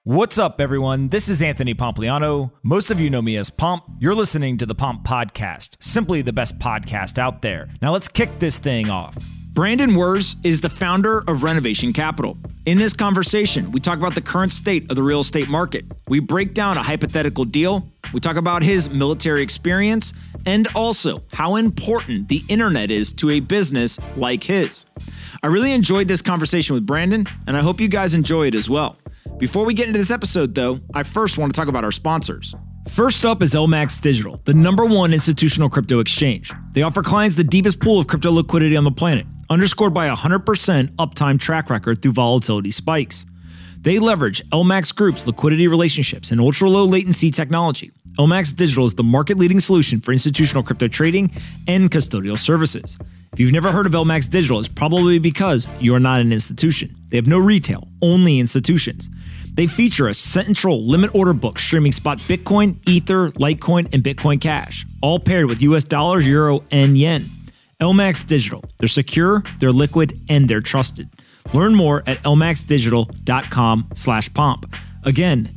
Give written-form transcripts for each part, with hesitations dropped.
What's up, everyone? This is Anthony Pompliano. Most of you know me as Pomp. You're listening to the Pomp Podcast, simply the best podcast out there. Now let's kick this thing off. Brandon Wurz is the founder of Renovation Capital. In this conversation, we talk about the current state of the real estate market. We break down a hypothetical deal. We talk about his military experience and also how important the internet is to a business like his. I really enjoyed this conversation with Brandon, and I hope you guys enjoy it as well. Before we get into this episode, though, I first want to talk about our sponsors. First up is LMAX Digital, the #1 institutional crypto exchange. They offer clients the deepest pool of crypto liquidity on the planet, underscored by a 100% uptime track record through volatility spikes. They leverage LMAX Group's liquidity relationships and ultra-low latency technology. LMAX Digital is the market-leading solution for institutional crypto trading and custodial services. If you've never heard of LMAX Digital, it's probably because you are not an institution. They have no retail, only institutions. They feature a central limit order book streaming spot Bitcoin, Ether, Litecoin, and Bitcoin Cash, all paired with US dollars, euro, and yen. LMAX Digital. They're secure, they're liquid, and they're trusted. Learn more at lmaxdigital.com/pomp. Again,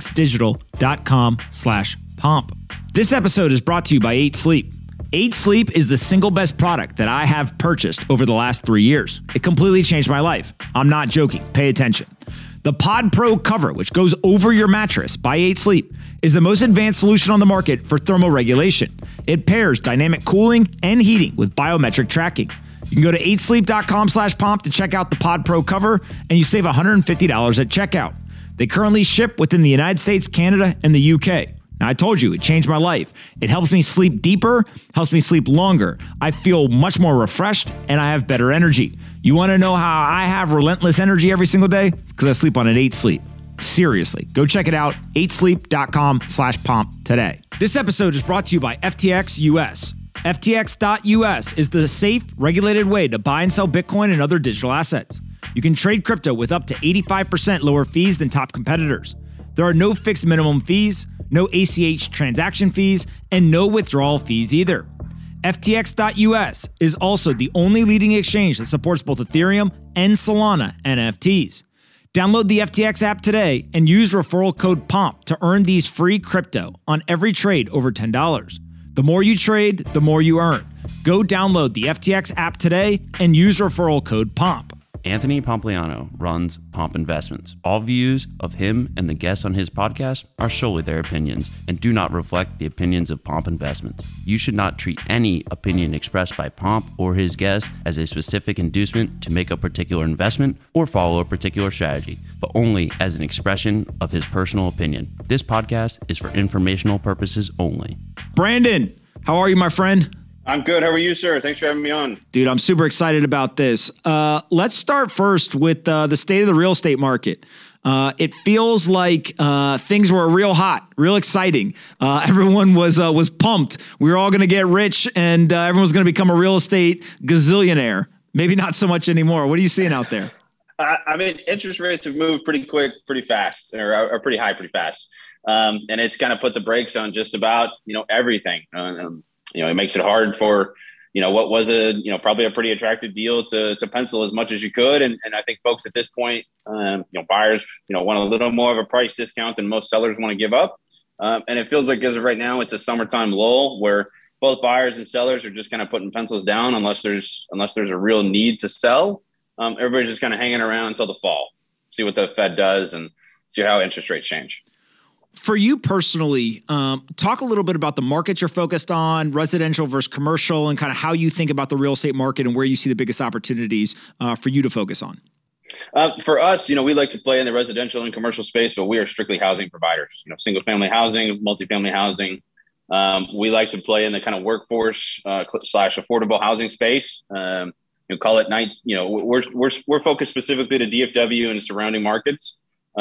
lmaxdigital.com/pomp. This episode is brought to you by 8 Sleep. 8 Sleep is the single best product that I have purchased over the last 3 years. It completely changed my life. I'm not joking. Pay attention. The Pod Pro cover, which goes over your mattress by 8 Sleep, is the most advanced solution on the market for thermoregulation. It pairs dynamic cooling and heating with biometric tracking. You can go to 8sleep.com/pomp to check out the Pod Pro cover, and you save $150 at checkout. They currently ship within the United States, Canada, and the UK. Now, I told you, it changed my life. It helps me sleep deeper, helps me sleep longer. I feel much more refreshed, and I have better energy. You want to know how I have relentless energy every single day? It's because I sleep on an 8 Sleep. Seriously, go check it out, 8sleep.com/pomp today. This episode is brought to you by FTX US. FTX.US is the safe, regulated way to buy and sell Bitcoin and other digital assets. You can trade crypto with up to 85% lower fees than top competitors. There are no fixed minimum fees, no ACH transaction fees, and no withdrawal fees either. FTX.US is also the only leading exchange that supports both Ethereum and Solana NFTs. Download the FTX app today and use referral code POMP to earn these free crypto on every trade over $10. The more you trade, the more you earn. Go download the FTX app today and use referral code POMP. Anthony Pompliano runs Pomp Investments. All views of him and the guests on his podcast are solely their opinions and do not reflect the opinions of Pomp Investments. You should not treat any opinion expressed by Pomp or his guests as a specific inducement to make a particular investment or follow a particular strategy, but only as an expression of his personal opinion. This podcast is for informational purposes only. Brandon, how are you, my friend? I'm good. How are you, sir? Thanks for having me on. Dude, I'm super excited about this. Let's start first with the state of the real estate market. It feels like things were real hot, real exciting. Everyone was pumped. We were all going to get rich, and everyone was going to become a real estate gazillionaire. Maybe not so much anymore. What are you seeing out there? I mean, interest rates have moved pretty quick, pretty fast, or pretty high, pretty fast. And it's kind of put the brakes on just about, everything. It makes it hard for, what was probably a pretty attractive deal to pencil as much as you could. And I think folks at this point, buyers, want a little more of a price discount than most sellers want to give up. And it feels like as of right now, it's a summertime lull where both buyers and sellers are just kind of putting pencils down unless there's a real need to sell. Everybody's just kind of hanging around until the fall, see what the Fed does and see how interest rates change. For you personally, talk a little bit about the markets you're focused on, residential versus commercial, and kind of how you think about the real estate market and where you see the biggest opportunities for you to focus on. For us, we like to play in the residential and commercial space, but we are strictly housing providers, single family housing, multifamily housing. We like to play in the kind of workforce / affordable housing space. Call it night, we're focused specifically to DFW and surrounding markets.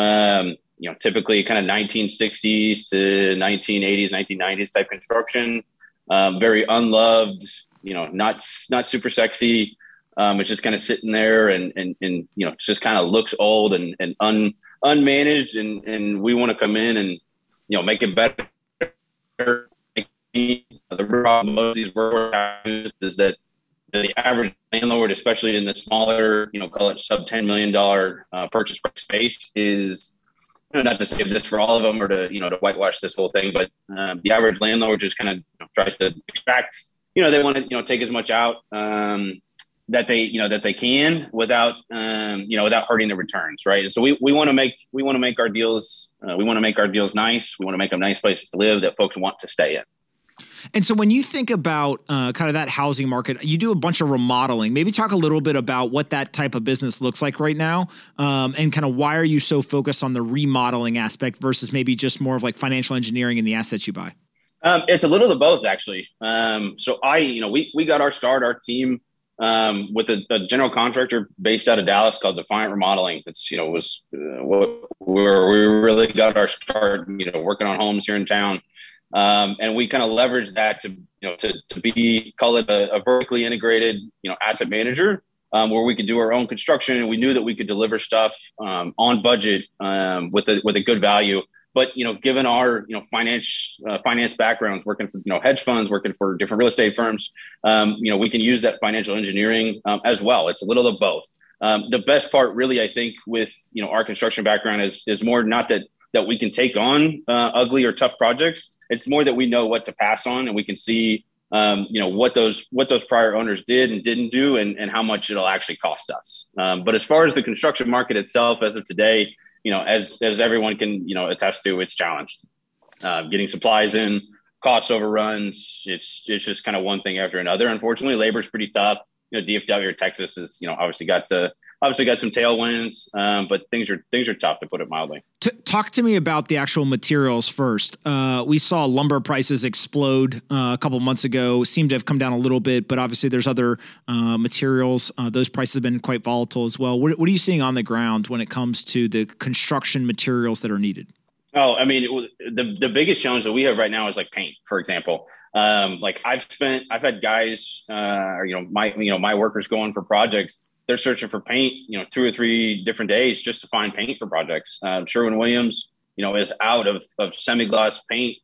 Typically kind of 1960s to 1980s, 1990s type construction, very unloved, not super sexy. It's just kind of sitting there and it just kind of looks old and unmanaged. And we want to come in and, make it better. The problem most of these workers is that the average landlord, especially in the smaller, call it sub $10 million purchase price space, is not to say this for all of them or to, to whitewash this whole thing, but the average landlord just kind of tries to extract, they want to, take as much out that they can without, without hurting the returns. Right. And so we want to make our deals. We want to make our deals nice. We want to make them nice places to live that folks want to stay in. And so when you think about kind of that housing market, you do a bunch of remodeling. Maybe talk a little bit about what that type of business looks like right now, and kind of why are you so focused on the remodeling aspect versus maybe just more of like financial engineering and the assets you buy? It's a little of both, actually. So we got our team with a general contractor based out of Dallas called Defiant Remodeling. It's, was where we really got our start, working on homes here in town. And we kind of leveraged that to be, call it a vertically integrated, asset manager, where we could do our own construction, and we knew that we could deliver stuff on budget with a good value. But given our finance backgrounds, working for hedge funds, working for different real estate firms, we can use that financial engineering as well. It's a little of both. The best part, really, I think, with our construction background is more not that we can take on ugly or tough projects. It's more that we know what to pass on, and we can see what those prior owners did and didn't do, and how much it'll actually cost us. But as far as the construction market itself, as of today, as everyone can attest to, it's challenged. Getting supplies in, cost overruns. It's just kind of one thing after another. Unfortunately, labor is pretty tough. DFW or Texas is obviously got some tailwinds, but things are tough, to put it mildly. Talk to me about the actual materials first. We saw lumber prices explode a couple months ago, seem to have come down a little bit, but obviously there's other materials. Those prices have been quite volatile as well. What are you seeing on the ground when it comes to the construction materials that are needed? Oh, I mean, the biggest challenge that we have right now is like paint, for example. I've had guys, my workers going for projects. They're searching for paint, 2 or 3 different days just to find paint for projects. Sherwin-Williams, is out of semi-gloss paint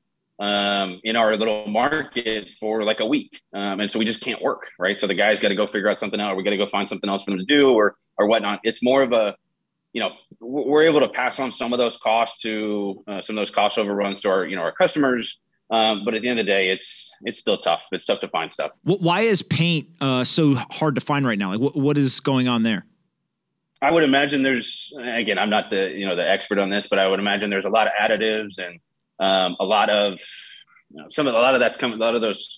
in our little market for like a week. And so we just can't work, right? So the guys got to go figure out something out, or we got to go find something else for them to do or whatnot. It's more of a, we're able to pass on some of those costs to some of those cost overruns to our customers. But at the end of the day, it's still tough. It's tough to find stuff. Why is paint so hard to find right now? Like, what is going on there? I would imagine there's, again, I'm not the expert on this, but I would imagine there's a lot of additives and a lot of that's coming. A lot of those,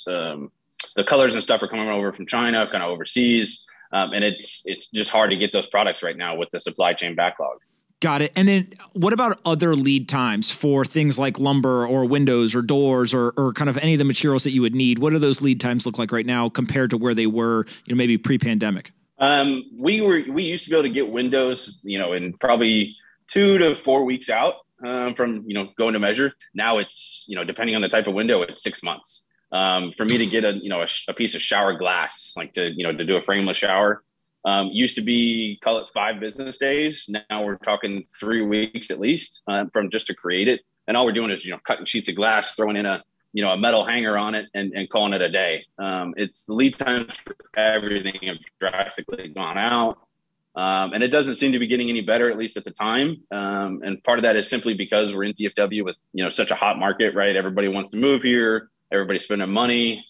the colors and stuff are coming over from China, kind of overseas, and it's just hard to get those products right now with the supply chain backlog. Got it. And then what about other lead times for things like lumber or windows or doors or kind of any of the materials that you would need? What do those lead times look like right now compared to where they were, maybe pre-pandemic? We used to be able to get windows, in probably 2 to 4 weeks out from, going to measure. Now it's, depending on the type of window, it's 6 months. For me to get a piece of shower glass, like to do a frameless shower, used to be, call it 5 business days. Now we're talking 3 weeks at least from just to create it. And all we're doing is, cutting sheets of glass, throwing in a metal hanger on it and calling it a day. It's the lead times for everything have drastically gone out. And it doesn't seem to be getting any better, at least at the time. And part of that is simply because we're in DFW with, such a hot market, right? Everybody wants to move here. Everybody's spending money.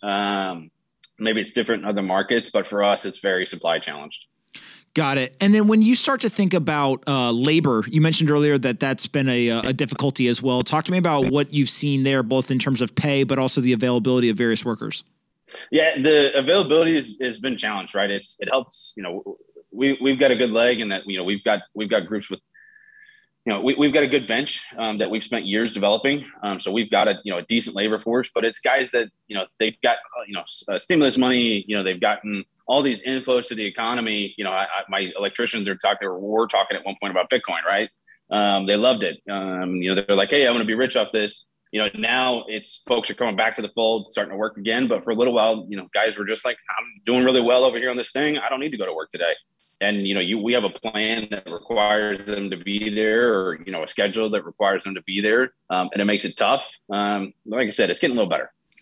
Maybe it's different in other markets, but for us, it's very supply challenged. Got it. And then when you start to think about labor, you mentioned earlier that that's been a difficulty as well. Talk to me about what you've seen there, both in terms of pay, but also the availability of various workers. Yeah, the availability has been challenged, right? It helps, we've got a good leg in that, we've got groups with, we've got a good bench that we've spent years developing. So we've got a decent labor force, but it's guys that, they've got, stimulus money, they've gotten all these inflows to the economy. My electricians were talking at one point about Bitcoin, right? They loved it. They're like, hey, I'm going to be rich off this. Now it's folks are coming back to the fold, starting to work again. But for a little while, guys were just like, I'm doing really well over here on this thing. I don't need to go to work today. And, we have a plan that requires them to be there or, a schedule that requires them to be there. And it makes it tough. Like I said, it's getting a little better.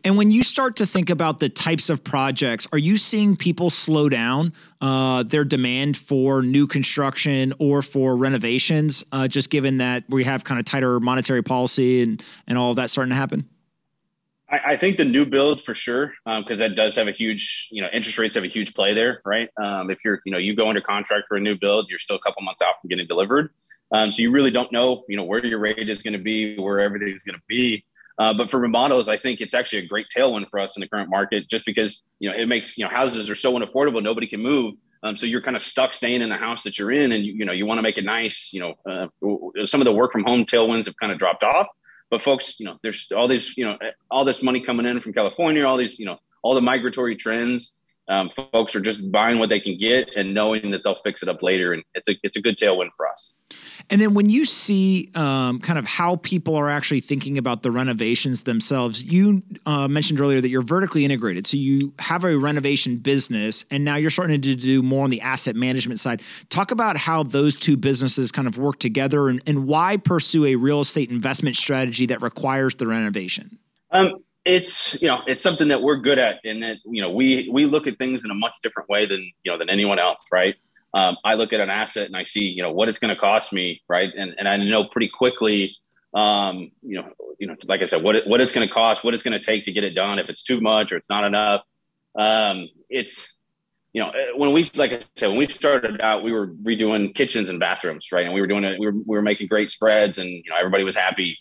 And when you start to think about the types of projects, are you seeing people slow down their demand for new construction or for renovations, just given that we have kind of tighter monetary policy and all of that starting to happen? I think the new build for sure, because that does have a huge, interest rates have a huge play there, right? If you're, you go under contract for a new build, you're still a couple months out from getting delivered. So you really don't know, where your rate is going to be, where everything's going to be. But for remodels, I think it's actually a great tailwind for us in the current market, just because, it makes, houses are so unaffordable, nobody can move. So you're kind of stuck staying in the house that you're in, and you want to make it nice. Some of the work from home tailwinds have kind of dropped off, but folks, there's all these, all this money coming in from California, all these, all the migratory trends. Folks are just buying what they can get and knowing that they'll fix it up later. And it's a good tailwind for us. And then when you see kind of how people are actually thinking about the renovations themselves, you mentioned earlier that you're vertically integrated. So you have a renovation business, and now you're starting to do more on the asset management side. Talk about how those two businesses kind of work together, and why pursue a real estate investment strategy that requires the renovation. It's something that we're good at, in that, we look at things in a much different way than anyone else. Right. I look at an asset and I see, what it's going to cost me. Right. And I know pretty quickly, like I said, what it's going to cost, what it's going to take to get it done, if it's too much or it's not enough. When we started out, we were redoing kitchens and bathrooms. Right. And we were doing it. We were making great spreads, and, everybody was happy.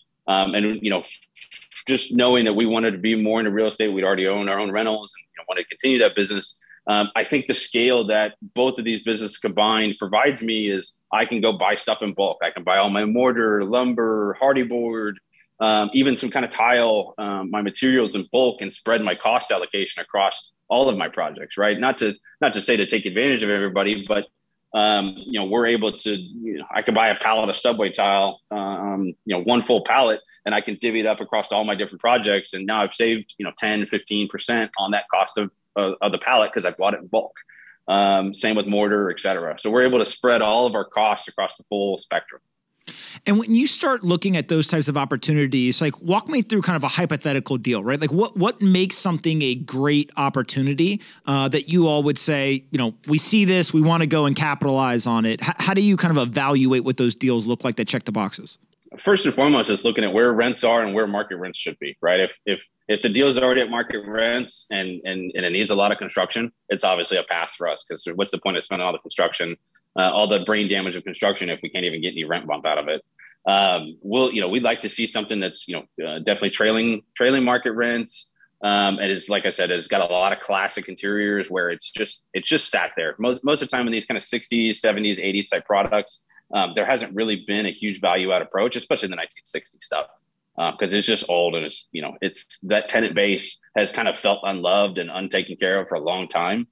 Just knowing that we wanted to be more into real estate, we'd already owned our own rentals and wanted to continue that business. I think the scale that both of these businesses combined provides me is I can go buy stuff in bulk. I can buy all my mortar, lumber, hardy board, even some kind of tile, my materials in bulk, and spread my cost allocation across all of my projects. Right? Not to say to take advantage of everybody, but we're able to, I can buy a pallet of Subway tile, one full pallet, and I can divvy it up across all my different projects. And now I've saved, 10, 15% on that cost of the pallet, because I bought it in bulk. Same with mortar, et cetera. So we're able to spread all of our costs across the full spectrum. And when you start looking at those types of opportunities, like, walk me through kind of a hypothetical deal, right? Like, what makes something a great opportunity that you all would say, we see this, we want to go and capitalize on it. How do you kind of evaluate what those deals look like that check the boxes? First and foremost, is looking at where rents are and where market rents should be, right? If the deal is already at market rents and it needs a lot of construction, it's obviously a pass for us, because what's the point of spending all the construction, all the brain damage of construction, if we can't even get any rent bump out of it? We'd like to see something that's, definitely trailing market rents. It is, like I said, it's got a lot of classic interiors where it's just sat there. Most of the time in these kind of 60s, 70s, 80s type products, there hasn't really been a huge value add approach, especially in the 1960s stuff, because it's just old, and it's that tenant base has kind of felt unloved and untaken care of for a long time.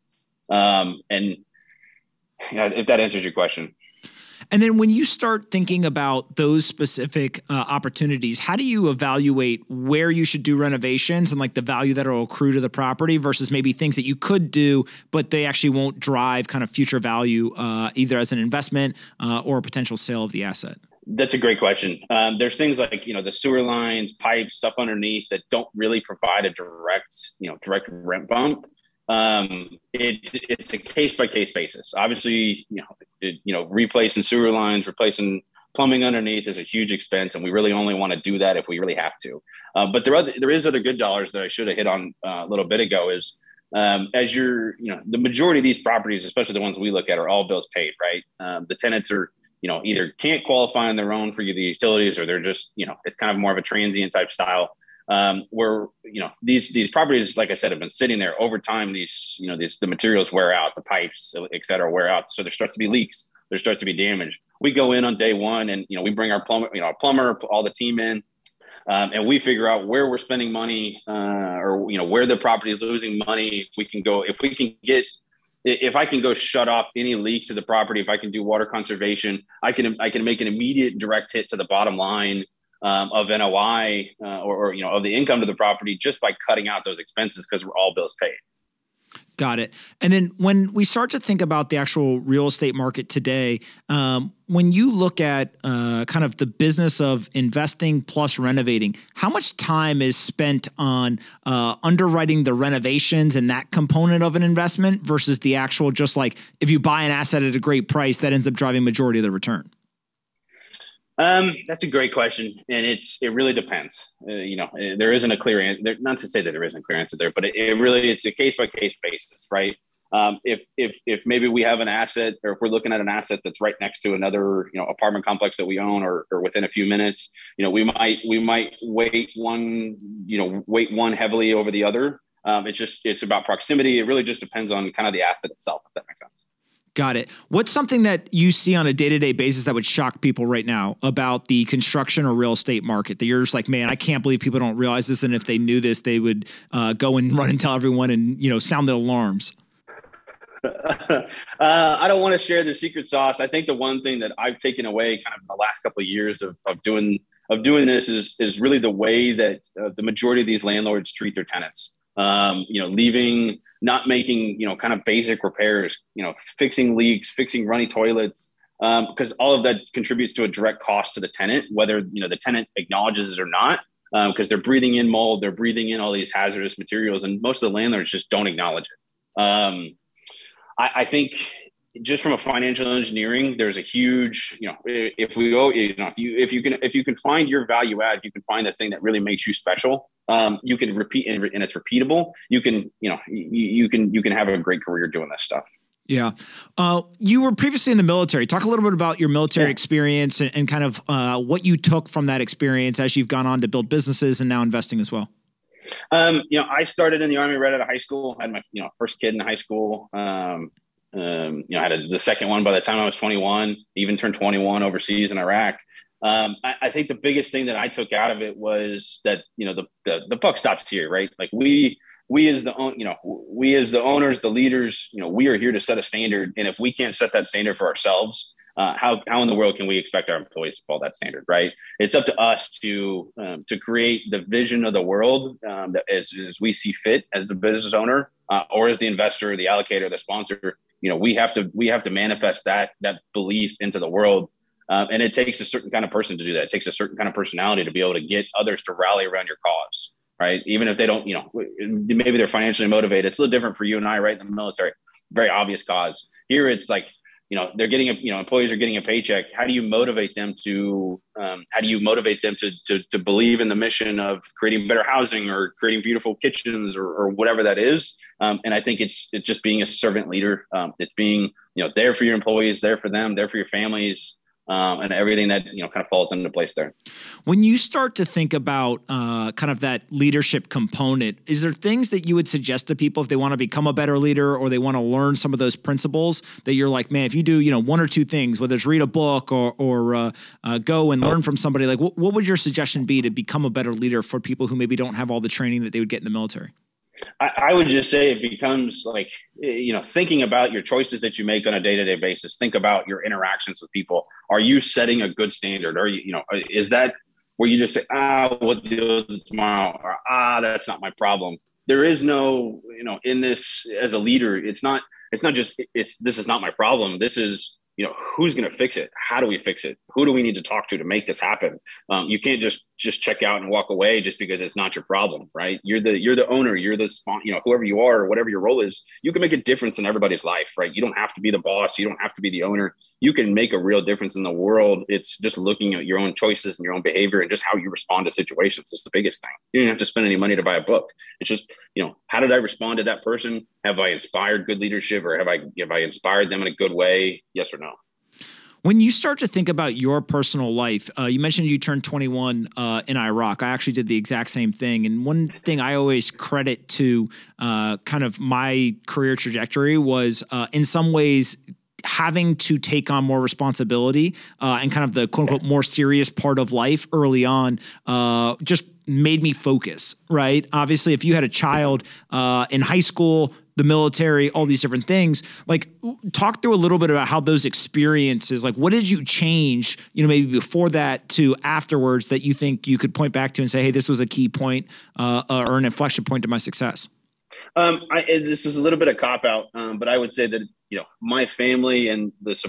If that answers your question. And then when you start thinking about those specific opportunities, how do you evaluate where you should do renovations and like the value that will accrue to the property versus maybe things that you could do, but they actually won't drive kind of future value, either as an investment or a potential sale of the asset? That's a great question. There's things like, the sewer lines, pipes, stuff underneath that don't really provide a direct rent bump. It's a case by case basis. Obviously, replacing sewer lines, replacing plumbing underneath is a huge expense, and we really only want to do that if we really have to. But there is other good dollars that I should have hit on a little bit ago. Is as you're, the majority of these properties, especially the ones we look at, are all bills paid, right? The tenants are, either can't qualify on their own for the utilities, or they're just, it's kind of more of a transient type style. Where, these properties, like I said, have been sitting there over time. The materials wear out, the pipes, et cetera, wear out. So there starts to be leaks. There starts to be damage. We go in on day one, and, we bring our plumber, all the team in, and we figure out where we're spending money, or, where the property is losing money. If I can go shut off any leaks to the property, if I can do water conservation, I can make an immediate direct hit to the bottom line of NOI or of the income to the property, just by cutting out those expenses, because we're all bills paid. Got it. And then when we start to think about the actual real estate market today, when you look at kind of the business of investing plus renovating, how much time is spent on underwriting the renovations and that component of an investment versus the actual, just like if you buy an asset at a great price, that ends up driving majority of the return? That's a great question, and it really depends. There isn't a clear answer. Not to say that there isn't a clear answer there, but it's a case by case basis, right? If maybe we have an asset, or if we're looking at an asset that's right next to another, apartment complex that we own, or within a few minutes, we might weight one heavily over the other. It's about proximity. It really just depends on kind of the asset itself, if that makes sense. Got it. What's something that you see on a day-to-day basis that would shock people right now about the construction or real estate market that you're just like, man, I can't believe people don't realize this. And if they knew this, they would go and run and tell everyone and, sound the alarms. I don't want to share the secret sauce. I think the one thing that I've taken away kind of in the last couple of years of doing this is really the way that the majority of these landlords treat their tenants. Leaving, not making, kind of basic repairs, fixing leaks, fixing runny toilets, because all of that contributes to a direct cost to the tenant, whether, the tenant acknowledges it or not, because they're breathing in mold, they're breathing in all these hazardous materials, and most of the landlords just don't acknowledge it. I think just from a financial engineering, there's a huge, if we go, if you can find your value add, if you can find the thing that really makes you special, you can repeat and it's repeatable. You can have a great career doing this stuff. Yeah. You were previously in the military. Talk a little bit about your military experience and kind of what you took from that experience as you've gone on to build businesses and now investing as well. I started in the Army right out of high school. I had my, first kid in high school. I had the second one by the time I was 21, even turned 21 overseas in Iraq. I think the biggest thing that I took out of it was that, the buck stops here, right? Like we as the owners, the leaders, we are here to set a standard. And if we can't set that standard for ourselves, how in the world can we expect our employees to follow that standard, right? It's up to us to create the vision of the world that as we see fit as the business owner or as the investor, the allocator, the sponsor. We have to manifest that belief into the world, and it takes a certain kind of person to do that. It takes a certain kind of personality to be able to get others to rally around your cause, right? Even if they don't, maybe they're financially motivated. It's a little different for you and I, right? In the military, very obvious cause. Here, it's like, they're getting employees are getting a paycheck. How do you motivate them to believe in the mission of creating better housing or creating beautiful kitchens or whatever that is? And I think it's just being a servant leader. It's being, there for your employees, there for them, there for your families. And everything that, kind of falls into place there. When you start to think about kind of that leadership component, is there things that you would suggest to people if they want to become a better leader or they want to learn some of those principles that you're like, man, if you do, one or two things, whether it's read a book or go and learn from somebody, like what would your suggestion be to become a better leader for people who maybe don't have all the training that they would get in the military? I would just say it becomes like, thinking about your choices that you make on a day-to-day basis. Think about your interactions with people. Are you setting a good standard? Are you, is that where you just say, we'll deal with it tomorrow, or that's not my problem? There is no, in this as a leader, it's not just, this is not my problem. This is, who's going to fix it? How do we fix it? Who do we need to talk to make this happen? You can't just check out and walk away just because it's not your problem, right? You're the owner, you're the whoever you are, or whatever your role is, you can make a difference in everybody's life, right? You don't have to be the boss. You don't have to be the owner. You can make a real difference in the world. It's just looking at your own choices and your own behavior and just how you respond to situations. It's the biggest thing. You don't have to spend any money to buy a book. It's just, how did I respond to that person? Have I inspired good leadership, or have I inspired them in a good way? Yes or no? When you start to think about your personal life, you mentioned you turned 21 in Iraq. I actually did the exact same thing. And one thing I always credit to kind of my career trajectory was in some ways having to take on more responsibility and kind of the quote unquote more serious part of life early on just made me focus, right? Obviously, if you had a child in high school, the military, all these different things, like talk through a little bit about how those experiences, like what did you change, maybe before that to afterwards that you think you could point back to and say, hey, this was a key point or an inflection point to my success? This is a little bit of cop out, but I would say that, my family and the support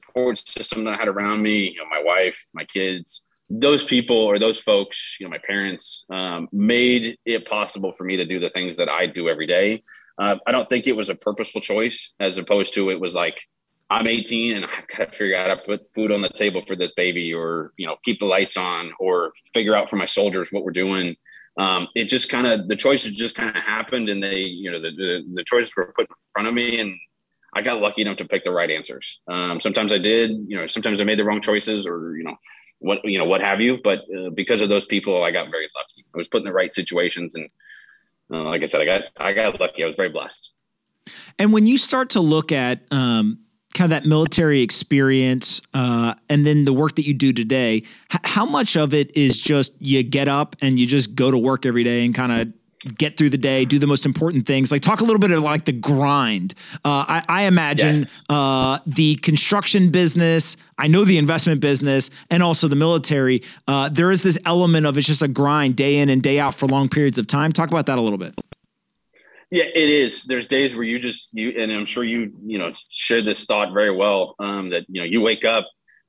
support system that I had around me, my wife, my kids, those people or those folks, my parents, made it possible for me to do the things that I do every day. I don't think it was a purposeful choice, as opposed to it was like, I'm 18 and I've got to figure out how to put food on the table for this baby, or, keep the lights on, or figure out for my soldiers what we're doing. It just kind of, the choices just kind of happened, and they, the choices were put in front of me, and I got lucky enough to pick the right answers. Sometimes I did, sometimes I made the wrong choices, or, what have you. But because of those people, I got very lucky. I was put in the right situations. And like I said, I got lucky. I was very blessed. And when you start to look at kind of that military experience and then the work that you do today, how much of it is just you get up and you just go to work every day and kind of get through the day, do the most important things? Like, talk a little bit of like the grind. I imagine Yes. The construction business, I know the investment business, and also the military. There is this element of it's just a grind day in and day out for long periods of time. Talk about that a little bit. Yeah, it is. There's days where you and I'm sure you share this thought very well, that, you wake up,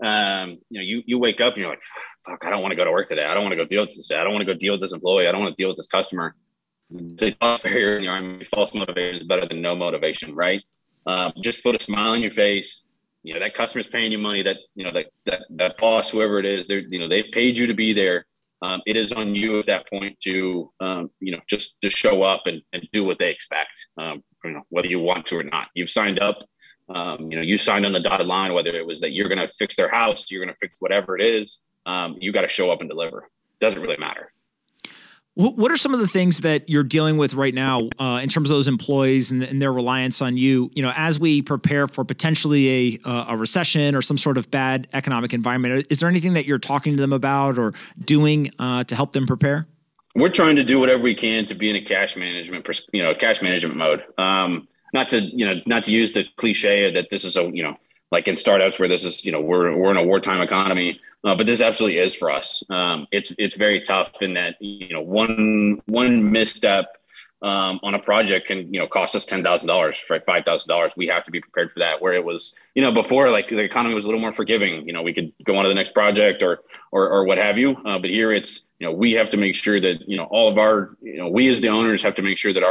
you wake up and you're like, fuck, I don't want to go to work today. I don't want to go deal with this today. I don't want to go deal with this employee. I don't want to deal with this customer. The false barrier in your army, false motivation is better than no motivation, right? Just put a smile on your face. That customer's paying you money, that boss, whoever it is, they've paid you to be there. It is on you at that point to, just to show up and do what they expect, whether you want to or not. You've signed up, you signed on the dotted line, whether it was that you're going to fix their house, you're going to fix whatever it is. You got to show up and deliver. Doesn't really matter. What are some of the things that you're dealing with right now in terms of those employees and their reliance on you? As we prepare for potentially a recession or some sort of bad economic environment, is there anything that you're talking to them about or doing to help them prepare? We're trying to do whatever we can to be in a cash management mode. Not to use the cliche that this is like in startups where this is, we're in a wartime economy. But this absolutely is for us. It's very tough in that, one misstep on a project can, cost us $10,000, for $5,000. We have to be prepared for that. Where it was, before, like, the economy was a little more forgiving. We could go on to the next project or what have you. But here it's, we have to make sure that, all of our, we as the owners have to make sure that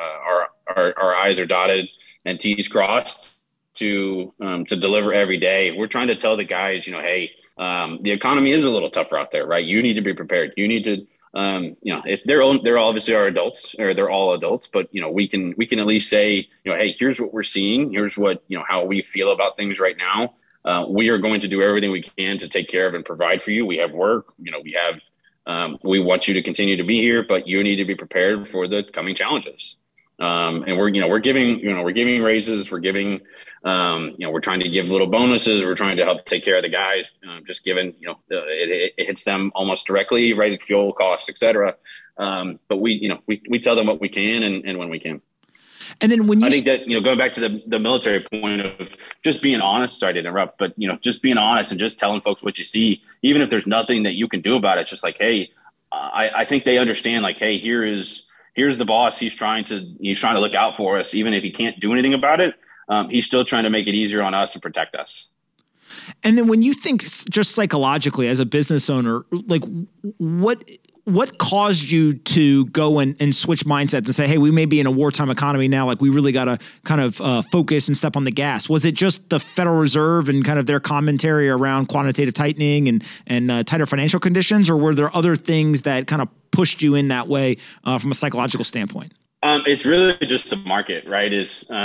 our I's are dotted and T's crossed to deliver every day. We're trying to tell the guys, hey, the economy is a little tougher out there, right? You need to be prepared. You need to, if they're obviously our adults, or they're all adults, but we can at least say, hey, here's what we're seeing. Here's what, how we feel about things right now. We are going to do everything we can to take care of and provide for you. We have work, we want you to continue to be here, but you need to be prepared for the coming challenges. And we're giving raises, we're giving, we're trying to give little bonuses. We're trying to help take care of the guys, just given, it hits them almost directly, right? Fuel costs, et cetera. But we tell them what we can and when we can. And then when I think that, going back to the military point of just being honest, sorry to interrupt, but, just being honest and just telling folks what you see, even if there's nothing that you can do about it, just like, hey, I think they understand, like, hey, here's the boss. He's trying to look out for us. Even if he can't do anything about it, he's still trying to make it easier on us and protect us. And then when you think just psychologically as a business owner, like what caused you to go and switch mindset to say, hey, we may be in a wartime economy now. Like, we really got to kind of focus and step on the gas. Was it just the Federal Reserve and kind of their commentary around quantitative tightening and tighter financial conditions? Or were there other things that kind of pushed you in that way from a psychological standpoint? It's really just the market, right?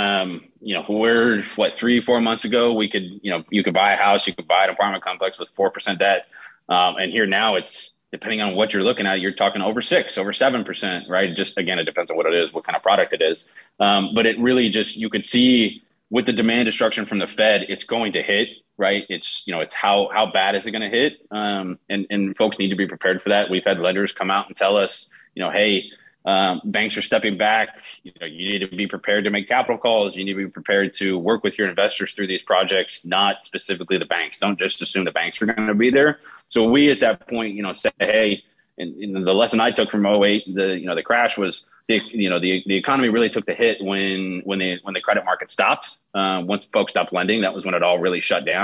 We're 3-4 months ago, we could, you could buy a house, you could buy an apartment complex with 4% debt. And here now it's, depending on what you're looking at, you're talking over 7%, right? Just, again, it depends on what it is, what kind of product it is. But it really just, you could see with the demand destruction from the Fed, it's going to hit, right? It's, it's how bad is it going to hit? And folks need to be prepared for that. We've had lenders come out and tell us, hey, banks are stepping back. You need to be prepared to make capital calls. You need to be prepared to work with your investors through these projects, not specifically the banks. Don't just assume the banks are going to be there. So we, at that point, say, hey, and the lesson I took from 2008, the crash was, the economy really took the hit when the credit market stopped. Once folks stopped lending, that was when it all really shut down.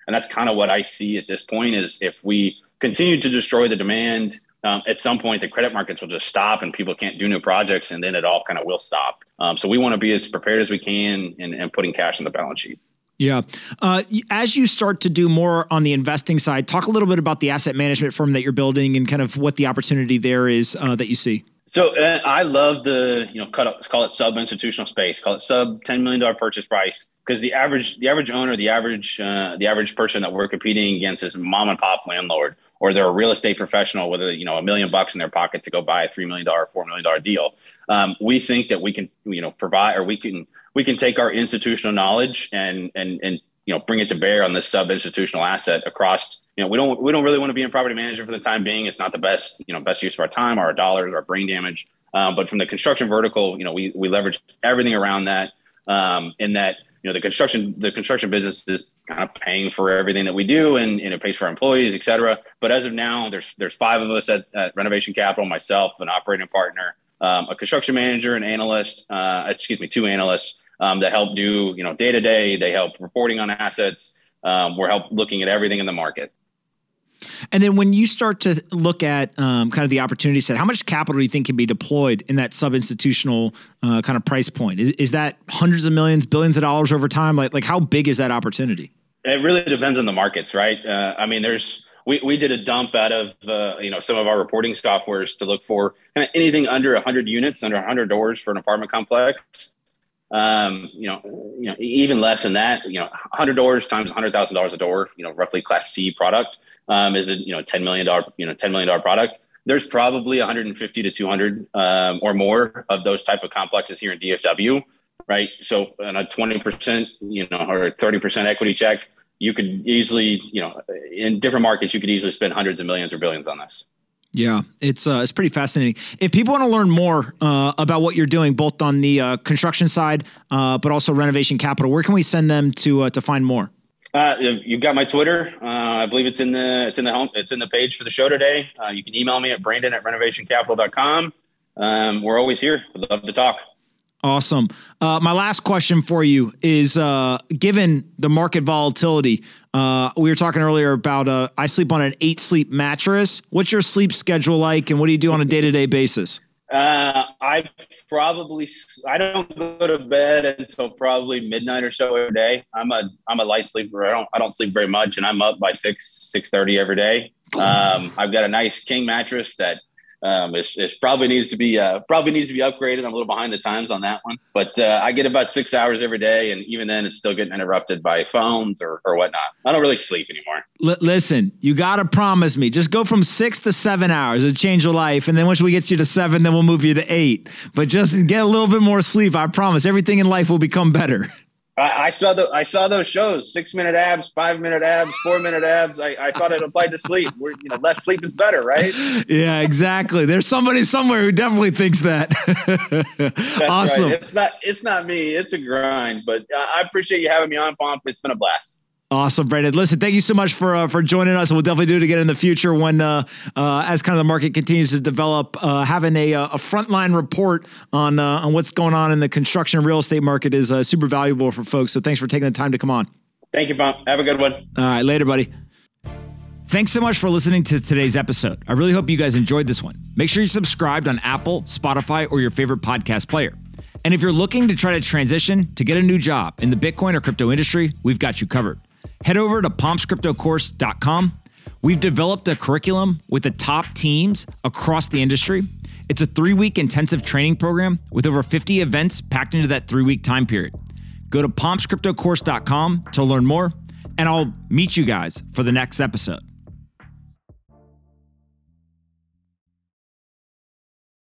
And that's kind of what I see at this point is if we continue to destroy the demand, at some point the credit markets will just stop and people can't do new projects, and then it all kind of will stop. So we want to be as prepared as we can and putting cash on the balance sheet. Yeah. As you start to do more on the investing side, talk a little bit about the asset management firm that you're building and kind of what the opportunity there is that you see. So I love the, call it sub institutional space, call it sub $10 million purchase price, because the average owner, the average person that we're competing against is mom and pop landlord, or they're a real estate professional with $1 million in their pocket to go buy a $3 million, $4 million deal. We think that we can, provide, or we can take our institutional knowledge and bring it to bear on this sub institutional asset across. We don't really want to be in property management for the time being. It's not the best use of our time, our dollars, our brain damage. But from the construction vertical, we leverage everything around that. In that, the construction business is kind of paying for everything that we do, and it pays for our employees, et cetera. But as of now, there's 5 of us at Renovation Capital, myself, an operating partner, a construction manager, an analyst, 2 analysts that help do, day to day. They help reporting on assets. We're help looking at everything in the market. And then when you start to look at kind of the opportunity set, how much capital do you think can be deployed in that sub-institutional kind of price point? Is that hundreds of millions, billions of dollars over time? Like how big is that opportunity? It really depends on the markets, right? We did a dump out of some of our reporting softwares to look for kind of anything under 100 units, under 100 doors for an apartment complex. Even less than that, 100 doors times $100,000 a door, roughly Class C product, is a $10 million product. There's probably 150 to 200 or more of those type of complexes here in DFW, right? So on a 20%, or 30% equity check, you could easily, in different markets, you could easily spend hundreds of millions or billions on this. Yeah, it's pretty fascinating. If people want to learn more about what you're doing, both on the construction side, but also Renovation Capital, where can we send them to find more? You've got my Twitter. I believe it's in the page for the show today. You can email me at brandon@renovationcapital.com. We're always here. We'd love to talk. Awesome. My last question for you is, given the market volatility, we were talking earlier about I sleep on an 8 Sleep mattress. What's your sleep schedule like, and what do you do on a day-to-day basis? I don't go to bed until probably midnight or so every day. I'm a light sleeper. I don't sleep very much, and I'm up by 6:30 every day. I've got a nice king mattress that it probably needs to be upgraded. I'm a little behind the times on that one, but I get about 6 hours every day, and even then, it's still getting interrupted by phones or whatnot. I don't really sleep anymore. Listen, you gotta promise me, just go from 6 to 7 hours. It'll change your life, and then once we get you to 7, then we'll move you to 8. But just get a little bit more sleep. I promise, everything in life will become better. I saw those shows, 6-minute abs, 5-minute abs, 4-minute abs. I thought it applied to sleep. Less sleep is better, right? Yeah, exactly. There's somebody somewhere who definitely thinks that. That's awesome. Right. It's not me. It's a grind, but I appreciate you having me on, Pomp. It's been a blast. Awesome, Brandon. Listen, thank you so much for joining us. We'll definitely do it again in the future when, as kind of the market continues to develop, having a frontline report on what's going on in the construction and real estate market is super valuable for folks. So thanks for taking the time to come on. Thank you, Pomp. Have a good one. All right, later, buddy. Thanks so much for listening to today's episode. I really hope you guys enjoyed this one. Make sure you're subscribed on Apple, Spotify, or your favorite podcast player. And if you're looking to try to transition to get a new job in the Bitcoin or crypto industry, we've got you covered. Head over to pompscryptocourse.com. We've developed a curriculum with the top teams across the industry. It's a 3-week intensive training program with over 50 events packed into that 3-week time period. Go to pompscryptocourse.com to learn more, and I'll meet you guys for the next episode.